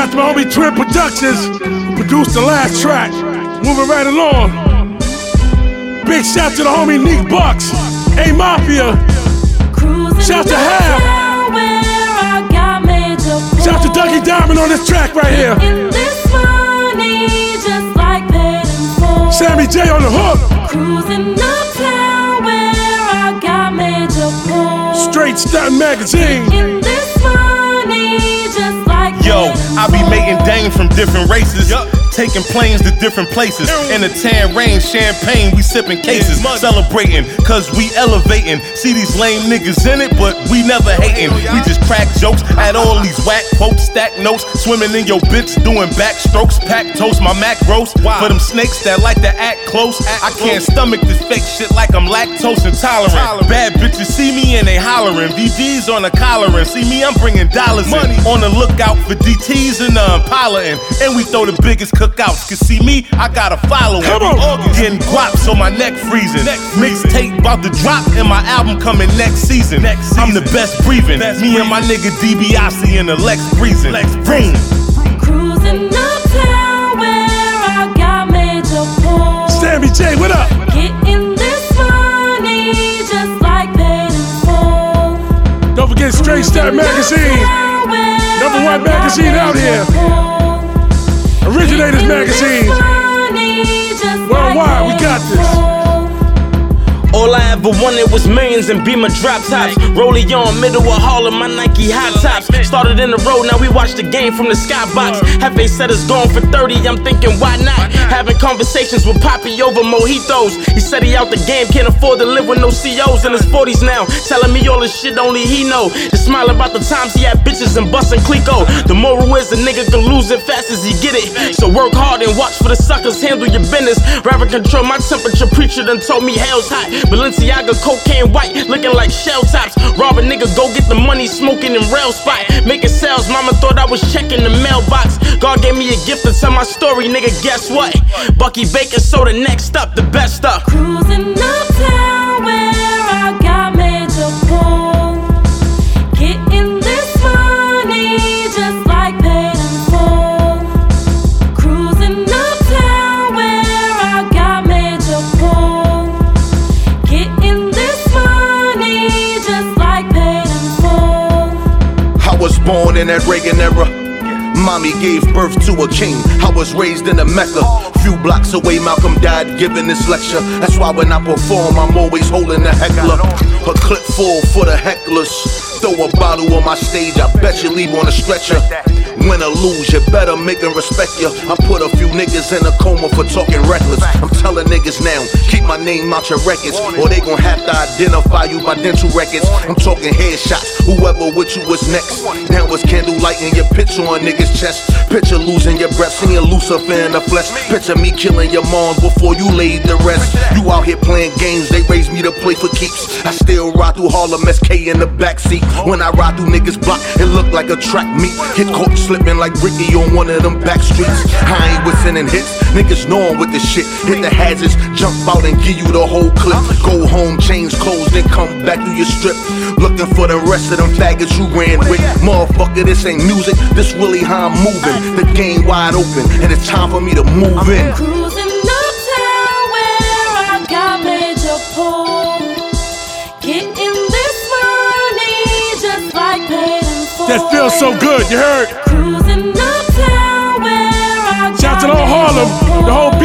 Shout to my homie Twin Productions, who produced the last track. Moving right along. Big shout to the homie Neek Bucks, A-Mafia. Shout to Hab. Shout to Dougie Diamond on this track right here. Sammy J on the hook. Cruising uptown where I got major pull. Straight Stuntin' Magazine. In this money, just like yo, I be making dame from different races. Taking planes to different places. In the tan rain, champagne, we sipping cases. Celebrating, cause we elevating. See these lame niggas in it, but we never hating. We just crack jokes at all these whack quotes, stack notes. Swimming in your bitch, doing backstrokes. Pack toast, my Mac roast. For them snakes that like to act close. I can't stomach this fake shit like I'm lactose intolerant. Bad bitches see me and they hollering. VVs on the collaring. See me, I'm bringing dollars in. On the lookout for DTs and the Impala in. And we throw the biggest cookouts. Cause see me, I got a following. Getting guap so my neck freezing. Mixtape about to drop and my album coming next season. I'm the best breathing. Me and my nigga DiBiase in the Lex breezing. Boom. Cruising uptown where I got major pull. Sammy J, what up? Getting this money just like paid in full. Don't forget Straight Stuntin' Magazine. #1 magazine out here. Originators Magazine. Worldwide, we got this. All I ever wanted was millions and Beamer drop tops. Rollie on, middle of Harlem, my Nike high tops. Started in the road, now we watch the game from the skybox. Hefe said it's going for 30, I'm thinking why not? Having conversations with Poppy over mojitos. He said he out the game, can't afford to live with no COs in his 40s now. Telling me all the shit only he know. Just smile about the times he had bitches and bustin' Clico. The moral is a nigga can lose it fast as he get it. So work hard and watch for the suckers, handle your business. Rather control my temperature, preacher done told me hell's hot. Balenciaga, cocaine white, looking like shell tops. Rob a nigga, go get the money, smoking in rail spot. Making sales, mama thought I was checking the mailbox. God gave me a gift to tell my story, nigga, guess what? Bucky Baker soda next up, the best up. Cruising uptown where I got major pull. Getting this money just like paid in full. Cruising uptown where I got major pull. I was born in that Reagan era. Mommy gave birth to a king. I was raised in a Mecca. Few blocks away, Malcolm died giving this lecture. That's why when I perform, I'm always holding a heckler. A clip full for the hecklers. Throw a bottle on my stage, I bet you leave on a stretcher. Win or lose, you better make them respect you. I put a few niggas in a coma for talking reckless. I'm telling niggas now, keep my name out your records, or they gon' have to identify you by dental records. I'm talking headshots, whoever with you was next. Now it's candlelight in your picture on niggas' chest. Picture losing your breath, seeing Lucifer in the flesh. Picture me killing your moms before you laid the rest. You out here playing games, they raised me to play for keeps. I still ride through Harlem, SK in the backseat. When I ride through niggas' block, it look like a track meet. Hit caught slipping like Ricky on one of them back streets. I ain't whistling hits, niggas know I'm with this shit. Hit the hazards, jump out and give you the whole clip. Go home, change clothes, then come back through your strip. Looking for the rest of them faggots you ran with. Motherfucker, this ain't music, this really how I'm moving. The game wide open, and it's time for me to move in. Cruising uptown where I got major pull. Getting this money just like paid in full. That feels so good, you heard? Cruising uptown where I got Shout to the whole Harlem, the whole